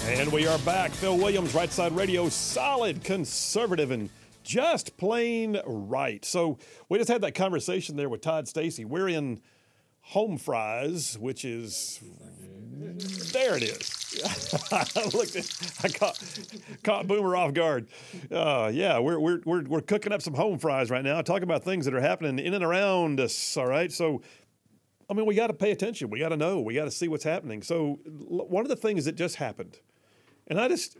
And we are back. Phil Williams, Right Side Radio, solid, conservative, and just plain right. So we just had that conversation there with Todd Stacy. We're in Home Fries, which is, there it is. I caught Boomer off guard. Yeah, we're cooking up some home fries right now, talking about things that are happening in and around us, all right? So, I mean, we got to pay attention. We got to know. We got to see what's happening. So one of the things that just happened, and I just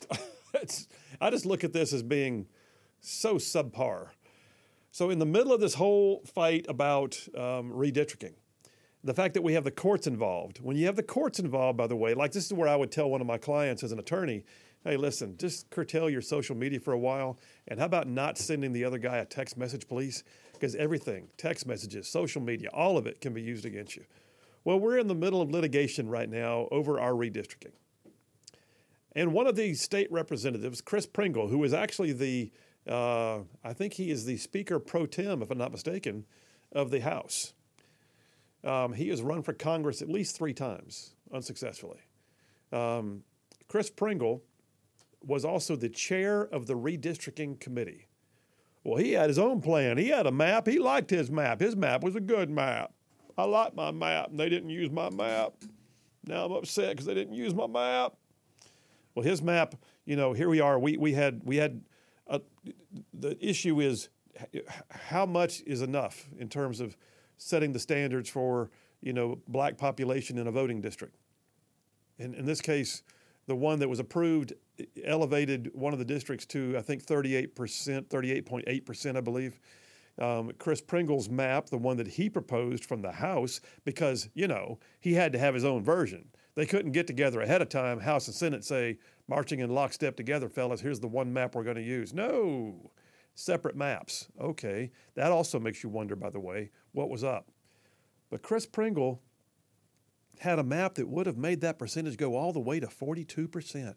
look at this as being so subpar. So in the middle of this whole fight about redistricting, the fact that we have the courts involved. When you have the courts involved, by the way, like this is where I would tell one of my clients as an attorney, hey, listen, just curtail your social media for a while, and how about not sending the other guy a text message, please? Because everything, text messages, social media, all of it can be used against you. Well, we're in the middle of litigation right now over our redistricting. And one of the state representatives, Chris Pringle, who is actually the, I think he is the Speaker pro tem, if I'm not mistaken, of the House. He has run for Congress at least 3 times, unsuccessfully. Chris Pringle was also the chair of the redistricting committee. Well, he had his own plan. He had a map. He liked his map. His map was a good map. I like my map, and they didn't use my map. Now I'm upset because they didn't use my map. Well, his map, you know, here we are. We had the issue is how much is enough in terms of setting the standards for, you know, black population in a voting district. And in this case, the one that was approved elevated one of the districts to, I think, 38%, 38.8%, I believe. Chris Pringle's map, the one that he proposed from the House, because, you know, he had to have his own version. They couldn't get together ahead of time, House and Senate say, marching in lockstep together, fellas, here's the one map we're going to use. No, separate maps. Okay, that also makes you wonder, by the way, what was up. But Chris Pringle had a map that would have made that percentage go all the way to 42%.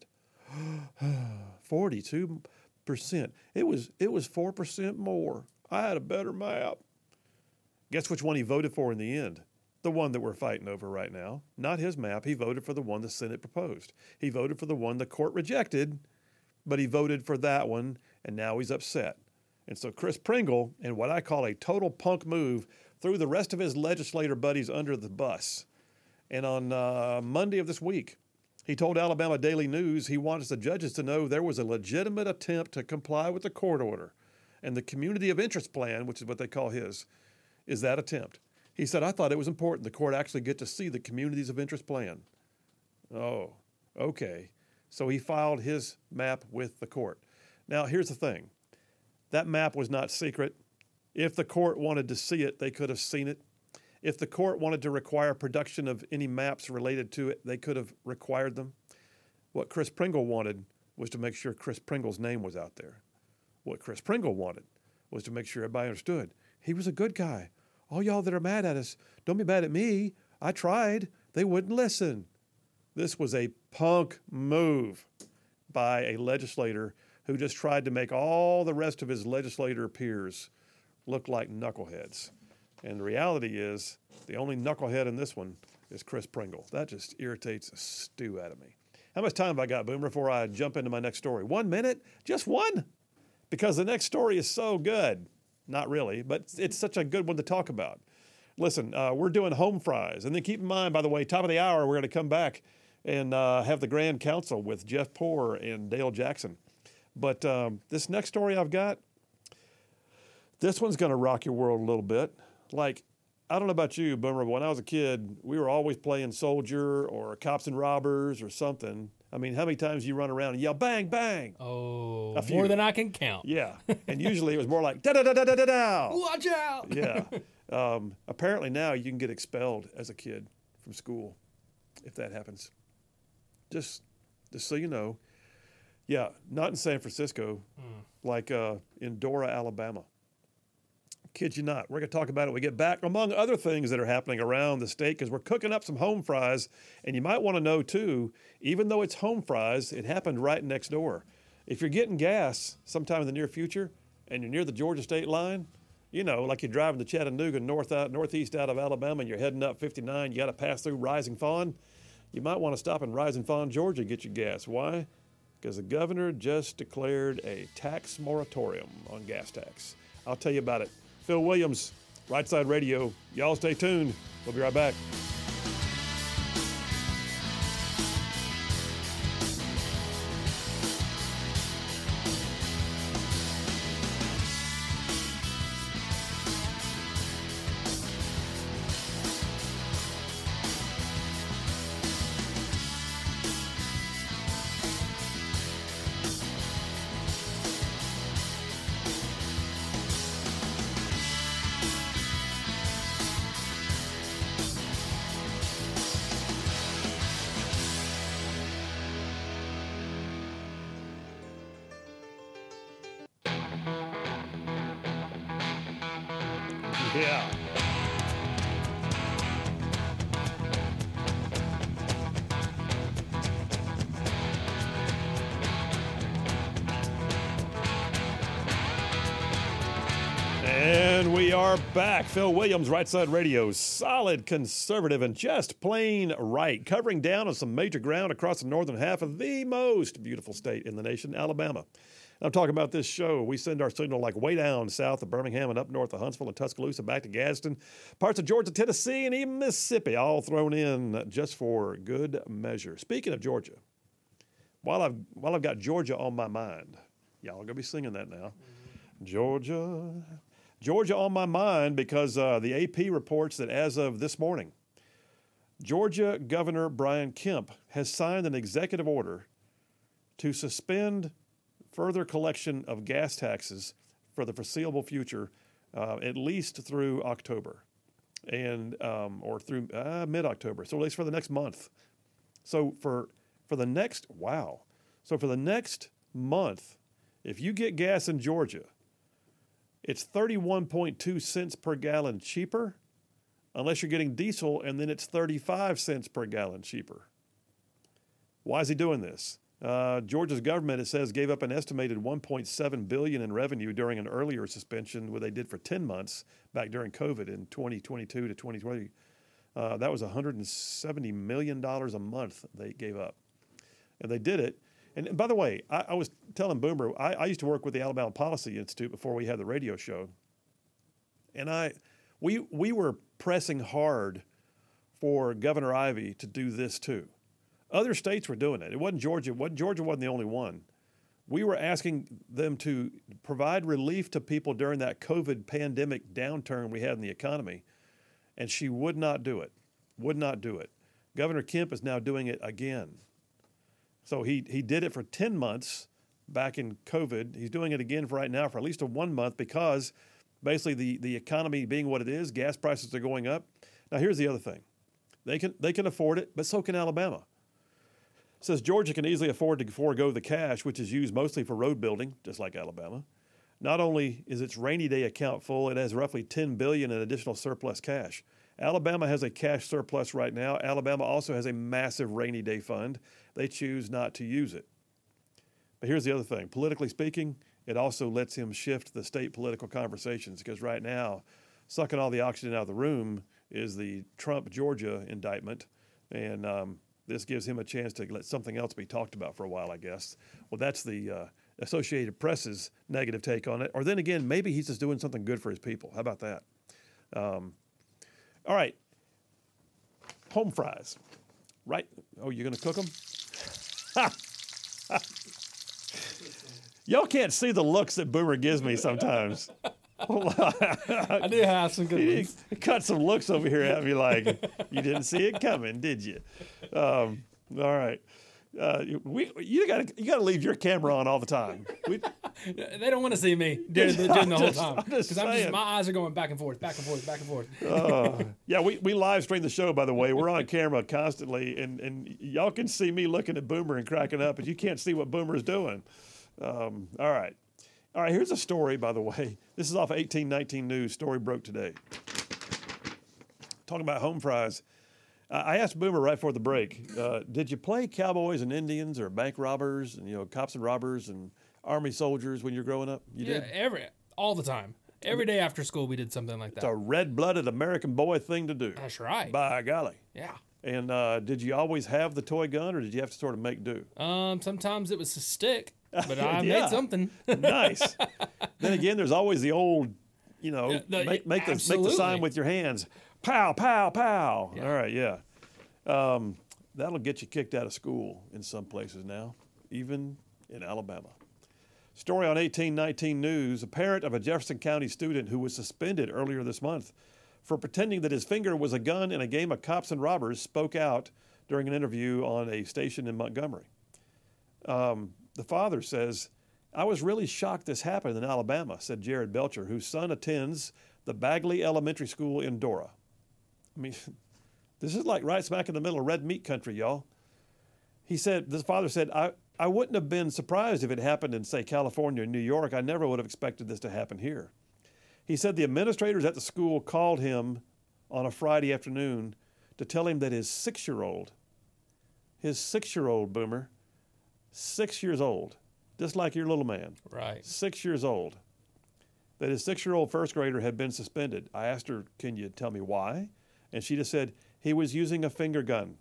42%. It was 4% more. I had a better map. Guess which one he voted for in the end? The one that we're fighting over right now. Not his map. He voted for the one the Senate proposed. He voted for the one the court rejected, but he voted for that one, and now he's upset. And so Chris Pringle, in what I call a total punk move, threw the rest of his legislator buddies under the bus. And on Monday of this week, he told Alabama Daily News he wants the judges to know there was a legitimate attempt to comply with the court order. And the community of interest plan, which is what they call his, is that attempt. He said, I thought it was important the court actually get to see the communities of interest plan. Oh, okay. So he filed his map with the court. Now, here's the thing. That map was not secret. If the court wanted to see it, they could have seen it. If the court wanted to require production of any maps related to it, they could have required them. What Chris Pringle wanted was to make sure Chris Pringle's name was out there. What Chris Pringle wanted was to make sure everybody understood he was a good guy. All y'all that are mad at us, don't be mad at me. I tried. They wouldn't listen. This was a punk move by a legislator who just tried to make all the rest of his legislator peers look like knuckleheads. And the reality is, the only knucklehead in this one is Chris Pringle. That just irritates the stew out of me. How much time have I got, Boomer, before I jump into my next story? 1 minute? Just one? Because the next story is so good. Not really, but it's such a good one to talk about. Listen, we're doing home fries. And then keep in mind, by the way, top of the hour, we're going to come back and have the Grand Council with Jeff Poore and Dale Jackson. But this next story I've got, this one's going to rock your world a little bit. Like, I don't know about you, Boomer, but when I was a kid, we were always playing soldier or cops and robbers or something. I mean, how many times you run around and yell, bang, bang? Oh, more than I can count. Yeah. And usually it was more like, da-da-da-da-da-da. Watch out. Yeah. Apparently now you can get expelled as a kid from school if that happens. Just so you know. Yeah, not in San Francisco, like in Dora, Alabama. Kid you not. We're going to talk about it when we get back, among other things that are happening around the state, because we're cooking up some home fries. And you might want to know, too, even though it's home fries, it happened right next door. If you're getting gas sometime in the near future and you're near the Georgia state line, you know, like you're driving to Chattanooga northeast out of Alabama and you're heading up 59, you got to pass through Rising Fawn. you might want to stop in Rising Fawn, Georgia and get your gas. Why? Because the governor just declared a tax moratorium on gas tax. I'll tell you about it. Phil Williams, Right Side Radio. Y'all stay tuned. We'll be right back. Yeah. And we are back. Phil Williams, Right Side Radio, solid conservative and just plain right, covering down on some major ground across the northern half of the most beautiful state in the nation, Alabama. I'm talking about this show. We send our signal like way down south of Birmingham and up north of Huntsville and Tuscaloosa, back to Gadsden, parts of Georgia, Tennessee, and even Mississippi, all thrown in just for good measure. Speaking of Georgia, while I've got Georgia on my mind, y'all are going to be singing that now. Georgia on my mind because the AP reports that as of this morning, Georgia Governor Brian Kemp has signed an executive order to suspend further collection of gas taxes for the foreseeable future, at least through October, and or through mid-October. So at least for the next month. So for the next month, if you get gas in Georgia, it's 31.2 cents per gallon cheaper, unless you're getting diesel, and then it's 35 cents per gallon cheaper. Why is he doing this? Georgia's government, it says, gave up an estimated $1.7 billion in revenue during an earlier suspension, what they did for 10 months back during COVID in 2022 to 2020. That was $170 million a month they gave up. And they did it. And by the way, I was telling Boomer, I used to work with the Alabama Policy Institute before we had the radio show. And we were pressing hard for Governor Ivey to do this too. Other states were doing it. It wasn't Georgia. Georgia wasn't the only one. We were asking them to provide relief to people during that COVID pandemic downturn we had in the economy, and she would not do it. Would not do it. Governor Kemp is now doing it again. So he did it for 10 months back in COVID. He's doing it again for right now for at least a 1 month because basically the economy being what it is, gas prices are going up. Now here's the other thing. They can afford it, but so can Alabama. It says Georgia can easily afford to forego the cash, which is used mostly for road building, just like Alabama. Not only is its rainy day account full, it has roughly $10 billion in additional surplus cash. Alabama has a cash surplus right now. Alabama also has a massive rainy day fund. They choose not to use it. But here's the other thing. Politically speaking, it also lets him shift the state political conversations because right now, sucking all the oxygen out of the room is the Trump Georgia indictment. And this gives him a chance to let something else be talked about for a while, I guess. Well, that's the Associated Press's negative take on it. Or then again, maybe he's just doing something good for his people. How about that? All right. Home fries. Right. Oh, you're going to cook them? Y'all can't see the looks that Boomer gives me sometimes. I do have some good ones. He cut some looks over here at me like, you didn't see it coming, did you? All right. You got to leave your camera on all the time. They don't want to see me during the whole time because my eyes are going back and forth, back and forth, back and forth. Yeah, we live stream the show, by the way. We're on camera constantly, and y'all can see me looking at Boomer and cracking up, but you can't see what Boomer's doing. All right. Here's a story, by the way. This is off 1819 News. Story broke today. Talking about home fries. I asked Boomer right before the break, did you play cowboys and Indians or bank robbers and, cops and robbers and Army soldiers when you were growing up? You did? All the time. Every day after school we did something like that. It's a red-blooded American boy thing to do. That's right. By golly. Yeah. And did you always have the toy gun, or did you have to sort of make do? Sometimes it was a stick, but I made something. Nice. Then again, there's always the old, make the sign with your hands. Pow, pow, pow. Yeah. All right, yeah. That'll get you kicked out of school in some places now, even in Alabama. Story on 1819 News. A parent of a Jefferson County student who was suspended earlier this month for pretending that his finger was a gun in a game of cops and robbers spoke out during an interview on a station in Montgomery. The father says, "I was really shocked this happened in Alabama," said Jared Belcher, whose son attends the Bagley Elementary School in Dora. I mean, this is like right smack in the middle of red meat country, y'all. He said, this father said, I wouldn't have been surprised if it happened in, say, California or New York. I never would have expected this to happen here. He said the administrators at the school called him on a Friday afternoon to tell him that his 6-year-old, Boomer, 6 years old, just like your little man, right, 6 years old, that his 6-year-old first grader had been suspended. I asked her, "Can you tell me why?" And she just said, "He was using a finger gun."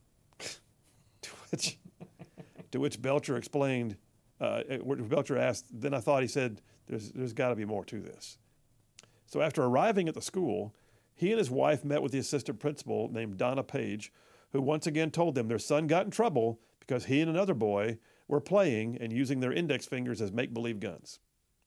to which Belcher explained, Belcher asked, then I thought he said, there's got to be more to this. So after arriving at the school, he and his wife met with the assistant principal named Donna Page, who once again told them their son got in trouble because he and another boy were playing and using their index fingers as make-believe guns.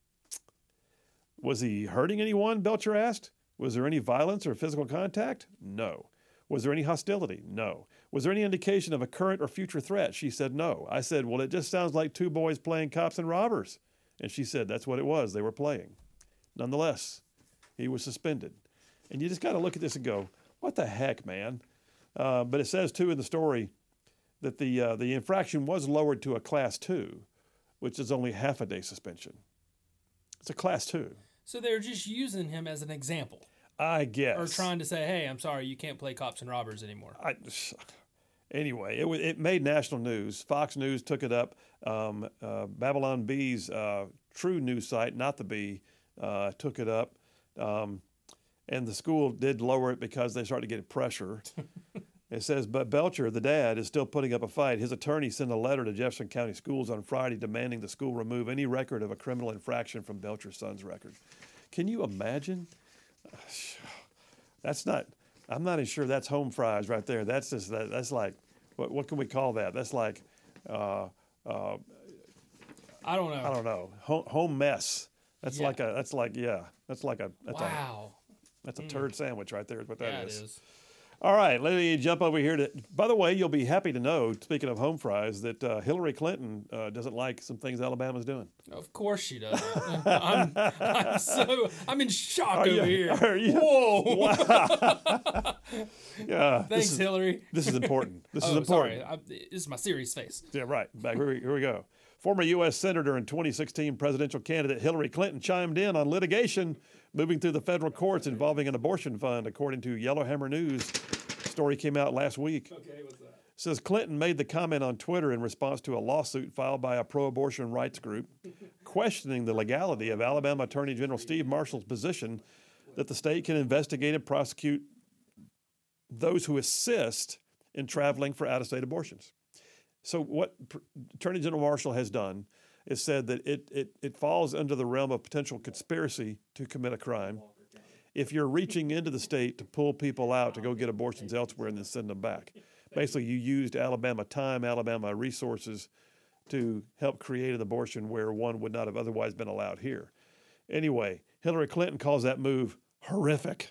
Was he hurting anyone, Belcher asked? Was there any violence or physical contact? No. Was there any hostility? No. Was there any indication of a current or future threat? She said no. I said, well, it just sounds like two boys playing cops and robbers. And she said that's what it was. They were playing. Nonetheless, he was suspended. And you just got to look at this and go, what the heck, man? But it says, too, in the story that the infraction was lowered to a Class 2, which is only half a day suspension. It's a Class 2. So they're just using him as an example. I guess. Or trying to say, hey, I'm sorry, you can't play cops and robbers anymore. Anyway, it made national news. Fox News took it up. Babylon Bee's true news site, not the Bee, took it up. And the school did lower it because they started getting pressure. It says, but Belcher, the dad, is still putting up a fight. His attorney sent a letter to Jefferson County Schools on Friday demanding the school remove any record of a criminal infraction from Belcher's son's record. Can you imagine? That's not, I'm not even sure that's home fries right there. That's just, that's like, what can we call that? That's like, I don't know. I don't know. Home mess. That's Yeah. that's Wow. a turd sandwich right there is what that Yeah, is. it is. All right, let me jump over here to. By the way, you'll be happy to know, speaking of home fries, that Hillary Clinton doesn't like some things Alabama's doing. Of course she does. I'm in shock over here. Are you? Whoa. Wow. Yeah. Thanks, Hillary. This is important. This is important. Sorry. This is my serious face. Yeah, right. Back here we go. Former U.S. Senator and 2016 presidential candidate Hillary Clinton chimed in on litigation moving through the federal courts involving an abortion fund, according to Yellowhammer News. Story came out last week. Okay, what's that? Says Clinton made the comment on Twitter in response to a lawsuit filed by a pro-abortion rights group questioning the legality of Alabama Attorney General Steve Marshall's position that the state can investigate and prosecute those who assist in traveling for out-of-state abortions. So what Attorney General Marshall has done is said that it falls under the realm of potential conspiracy to commit a crime if you're reaching into the state to pull people out to go get abortions elsewhere and then send them back. Basically, you used Alabama time, Alabama resources to help create an abortion where one would not have otherwise been allowed here. Anyway, Hillary Clinton calls that move horrific.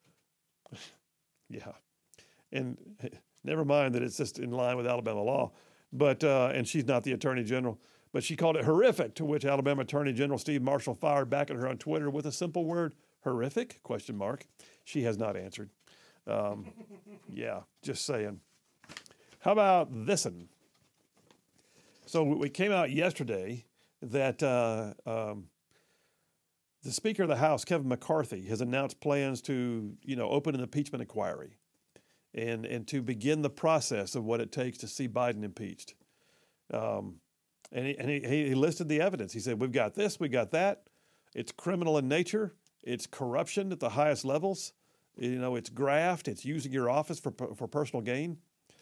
Yeah. And never mind that it's just in line with Alabama law. But and she's not the Attorney General, but she called it horrific, to which Alabama Attorney General Steve Marshall fired back at her on Twitter with a simple word, horrific, ? She has not answered. Yeah, just saying. How about this'n? So we came out yesterday that the Speaker of the House, Kevin McCarthy, has announced plans to, open an impeachment inquiry. And to begin the process of what it takes to see Biden impeached. And he listed the evidence. He said, we've got this, we got that. It's criminal in nature. It's corruption at the highest levels. It's graft. It's using your office for personal gain.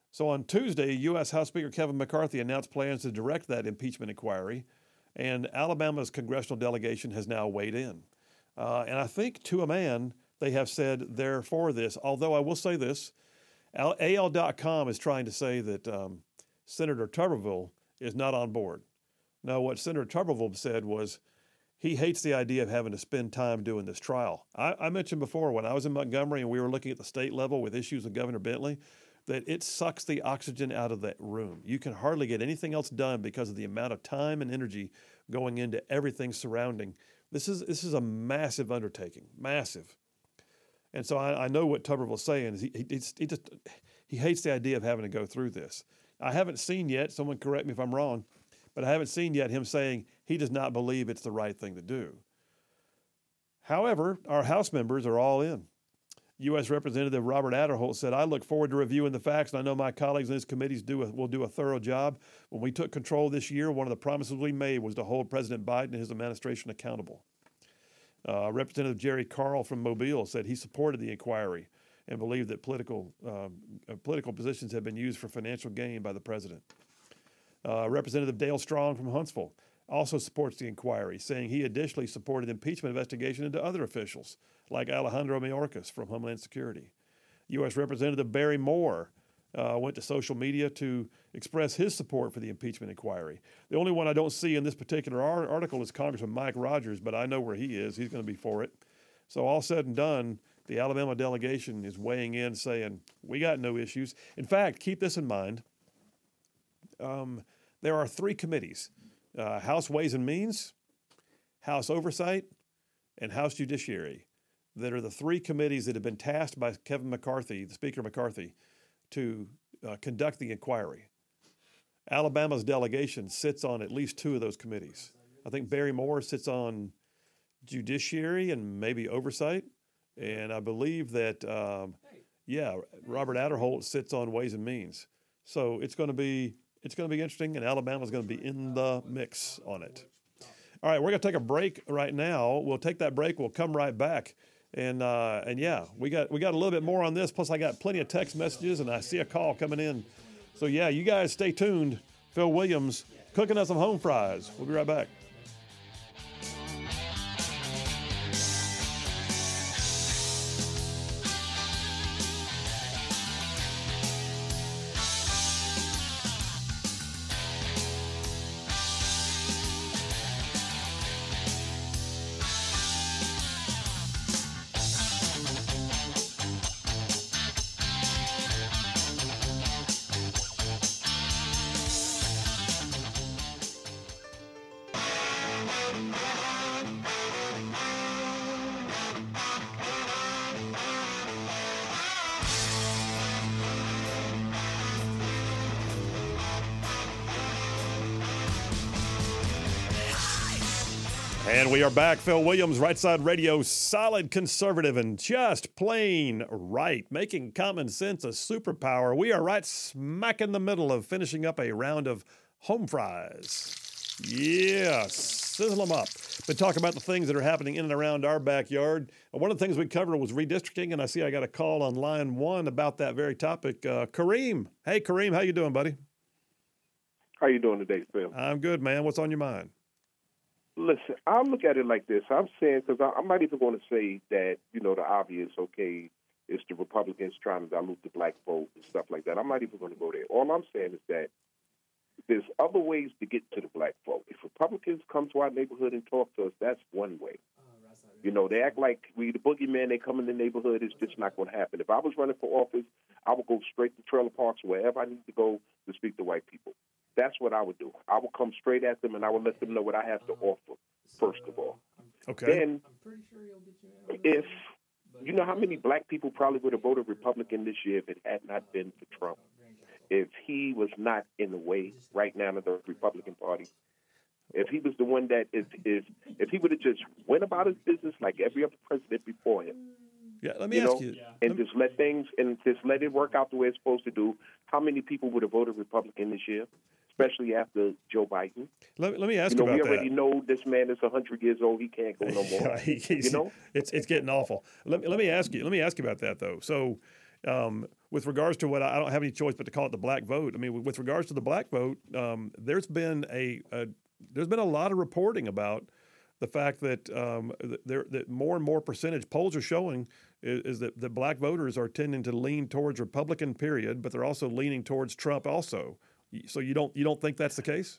So on Tuesday, U.S. House Speaker Kevin McCarthy announced plans to direct that impeachment inquiry, and Alabama's congressional delegation has now weighed in. And I think to a man, they have said they're for this, although I will say this, AL.com is trying to say that Senator Tuberville is not on board. Now, what Senator Tuberville said was he hates the idea of having to spend time doing this trial. I mentioned before when I was in Montgomery and we were looking at the state level with issues with Governor Bentley, that it sucks the oxygen out of that room. You can hardly get anything else done because of the amount of time and energy going into everything surrounding. This is a massive undertaking, massive. And so I know what Tuberville's saying is he hates the idea of having to go through this. I haven't seen yet, someone correct me if I'm wrong, but I haven't seen yet him saying he does not believe it's the right thing to do. However, our House members are all in. U.S. Representative Robert Aderholt said, I look forward to reviewing the facts, and I know my colleagues in this committee will do a thorough job. When we took control this year, one of the promises we made was to hold President Biden and his administration accountable. Representative Jerry Carl from Mobile said he supported the inquiry and believed that political positions have been used for financial gain by the president. Representative Dale Strong from Huntsville also supports the inquiry, saying he additionally supported impeachment investigation into other officials, like Alejandro Mayorkas from Homeland Security. U.S. Representative Barry Moore went to social media to express his support for the impeachment inquiry. The only one I don't see in this particular article is Congressman Mike Rogers, but I know where he is. He's going to be for it. So all said and done, the Alabama delegation is weighing in, saying, we got no issues. In fact, keep this in mind. There are 3 committees, House Ways and Means, House Oversight, and House Judiciary, that are the 3 committees that have been tasked by Kevin McCarthy, the Speaker McCarthy, to conduct the inquiry. Alabama's delegation sits on at least 2 of those committees. I think Barry Moore sits on Judiciary and maybe Oversight, and I believe that, Robert Aderholt sits on Ways and Means. So it's going to be interesting, and Alabama's going to be in the mix on it. All right, we're going to take a break right now. We'll take that break. We'll come right back. And we got a little bit more on this. Plus, I got plenty of text messages, and I see a call coming in. So, you guys stay tuned. Phil Williams cooking us some home fries. We'll be right back. And we are back. Phil Williams, Right Side Radio, solid conservative and just plain right, making common sense a superpower. We are right smack in the middle of finishing up a round of home fries. Yes, sizzle them up. Been talking about the things that are happening in and around our backyard. One of the things we covered was redistricting, and I see I got a call on line 1 about that very topic. Kareem. Hey, Kareem, how you doing, buddy? How you doing today, Phil? I'm good, man. What's on your mind? Listen, I look at it like this. I'm saying, because I'm not even going to say that, the obvious, okay, it's the Republicans trying to dilute the black vote and stuff like that. I'm not even going to go there. All I'm saying is that there's other ways to get to the black vote. If Republicans come to our neighborhood and talk to us, that's one way. They act like we the boogeyman. They come in the neighborhood. It's just not going to happen. If I was running for office, I would go straight to trailer parks, wherever I need to go to speak to white people. That's what I would do. I would come straight at them, and I would let them know what I have to offer, first of all. Okay. Then, if you know how many black people probably would have voted Republican this year if it had not been for Trump, if he was not in the way right now of the Republican Party, if he was the one that if he would have just went about his business like every other president before him, let me ask you, and just let it work out the way it's supposed to do, how many people would have voted Republican this year? Especially after Joe Biden. Let me ask you about that. We already know this man is 100 years old. He can't go no more. It's getting awful. Let me ask you about that though. So, With regards to what I don't have any choice but to call it the black vote. I mean, with regards to the black vote, there's been a lot of reporting about the fact that that more and more percentage polls are showing is that the black voters are tending to lean towards Republican, period, but they're also leaning towards Trump also. So you don't think that's the case?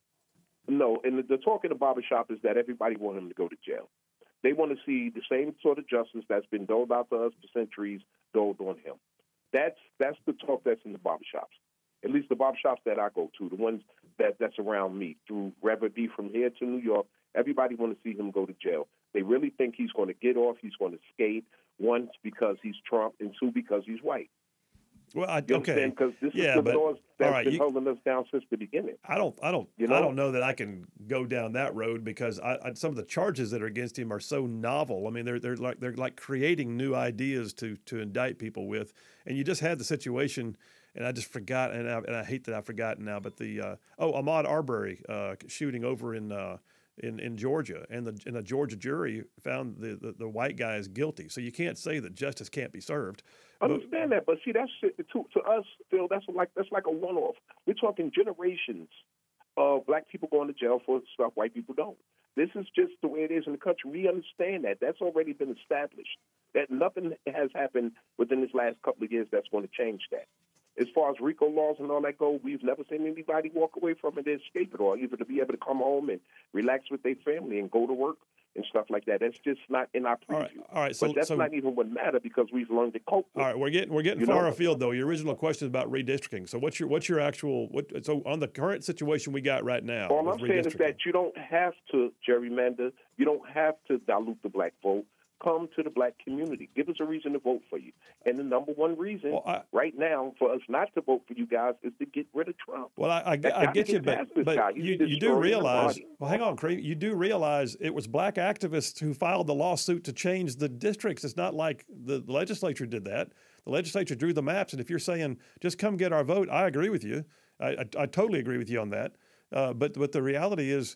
No, and the talk in the barbershop is that everybody wants him to go to jail. They want to see the same sort of justice that's been doled out to us for centuries doled on him. That's the talk that's in the barbershops. At least the barbershops that I go to, the ones that's around me, through whether it be from here to New York, everybody want to see him go to jail. They really think he's going to get off, he's going to skate, one, because he's Trump, and two, because he's white. Well, okay, because this is the laws that's been holding us down since the beginning. I don't know that I can go down that road because some of the charges that are against him are so novel. I mean, they're like creating new ideas to indict people with, and you just had the situation, and I just forgot, and I hate that I've forgotten now, but the Ahmaud Arbery shooting over in Georgia, and the Georgia jury found the white guy is guilty. So you can't say that justice can't be served. I understand that, but see, that's to us, Phil. That's like a one-off. We're talking generations of black people going to jail for stuff white people don't. This is just the way it is in the country. We understand that. That's already been established. That nothing has happened within this last couple of years that's going to change that. As far as RICO laws and all that go, we've never seen anybody walk away from it and escape it, or either to be able to come home and relax with their family and go to work and stuff like that. That's just not in our preview. All right. So, but that's not even what matters because we've learned to cope with. All right, we're getting far afield though. Your original question is about redistricting. So what's your actual so on the current situation we got right now? All I'm saying is that you don't have to gerrymander. You don't have to dilute the black vote. Come to the black community. Give us a reason to vote for you. And the number one reason right now for us not to vote for you guys is to get rid of Trump. Well, I get you, but you do realize, well, hang on, Cream, you do realize it was black activists who filed the lawsuit to change the districts. It's not like the legislature did that. The legislature drew the maps, and if you're saying, just come get our vote, I agree with you. I totally agree with you on that. But the reality is,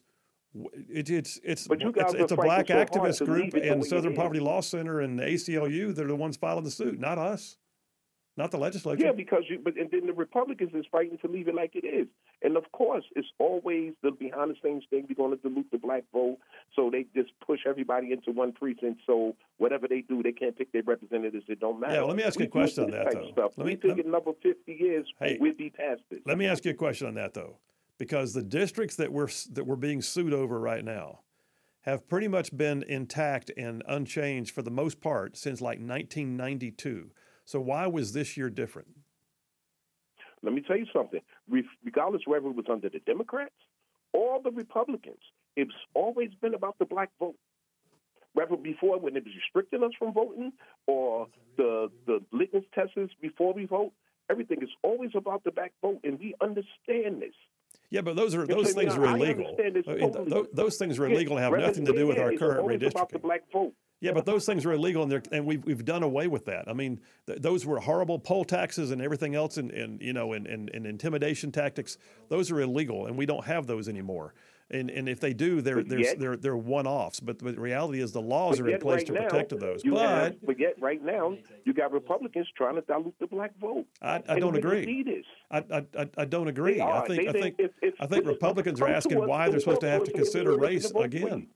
it's a black activist group and Southern Poverty Law Center and the ACLU that are the ones filing the suit, not us, not the legislature. Yeah, because and then the Republicans is fighting to leave it like it is. And of course, it's always the behind the scenes thing. We're going to dilute the black vote, so they just push everybody into one precinct. So whatever they do, they can't pick their representatives. It don't matter. Yeah, well, let me ask you a question on that, though. We think in another 50 years, we'll be past this. Let me ask you a question on that, though. Because the districts that we're being sued over right now have pretty much been intact and unchanged for the most part since like 1992. So why was this year different? Let me tell you something. Regardless whether it was under the Democrats or the Republicans, it's always been about the black vote. Whether before when it was restricting us from voting or the litmus tests before we vote, everything is always about the black vote, and we understand this. Yeah, but those things are illegal. Those things are illegal and have nothing to do with our current redistricting. About the black vote. Yeah, but those things are illegal, and we've done away with that. I mean, those were horrible poll taxes and everything else, and intimidation tactics. Those are illegal, and we don't have those anymore. And if they do, they're one-offs. But the reality is the laws are in place to protect those. But yet right now, you got Republicans trying to dilute the black vote. I don't agree. I don't agree. I think Republicans are asking why they're supposed to have to consider race again.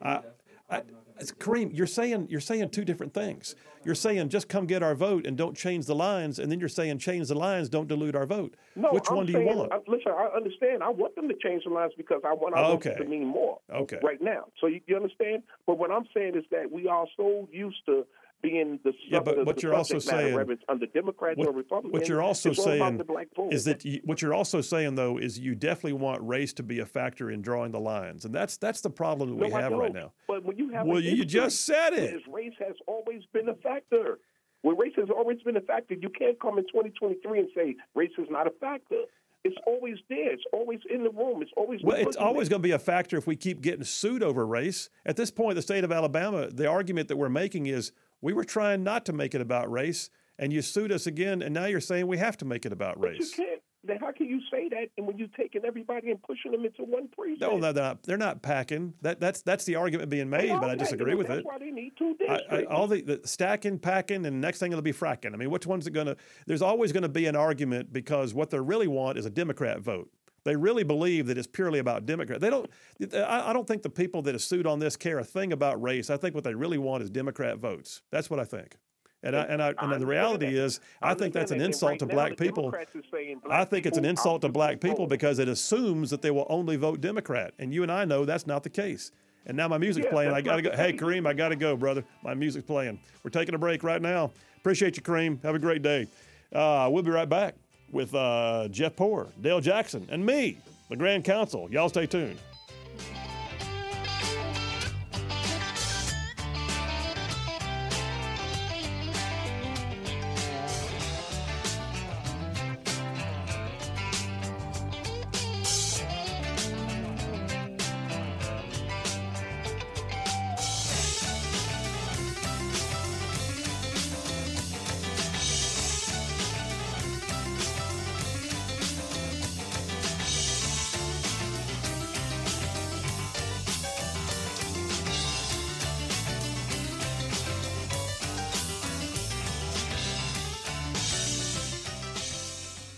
Kareem, you're saying two different things. You're saying just come get our vote and don't change the lines, and then you're saying change the lines, don't dilute our vote. No, which one do you want? Listen, I understand. I want them to change the lines because I want our votes to mean more right now. So you understand? But what I'm saying is that we are so used to being the but what you're also saying, whether it's under Democrats or Republicans, what you're also saying is that what you're also saying though is you definitely want race to be a factor in drawing the lines, and that's the problem that we have right now. But when you have you just said it. Race has always been a factor. When race has always been a factor, you can't come in 2023 and say race is not a factor. It's always there. It's always in the room. It's always it's always going to be a factor if we keep getting sued over race. At this point, the state of Alabama, the argument that we're making is we were trying not to make it about race, and you sued us again, and now you're saying we have to make it about race. then how can you say that? And when you're taking everybody and pushing them into one precinct? No, they're not packing. That's the argument being made, but I disagree with it. That's why they need two districts. All the stacking, packing, and next thing it'll be fracking. I mean, which one's it going to? There's always going to be an argument because what they really want is a Democrat vote. They really believe that it's purely about Democrat. They don't. I don't think the people that have sued on this care a thing about race. I think what they really want is Democrat votes. That's what I think. And the reality is, I think that's an insult to black people. I think it's an insult to black people because it assumes that they will only vote Democrat. And you and I know that's not the case. And now my music's playing. I got to go. Hey, Kareem, I got to go, brother. My music's playing. We're taking a break right now. Appreciate you, Kareem. Have a great day. We'll be right back with Jeff Poor, Dale Jackson, and me, the Grand Council. Y'all stay tuned.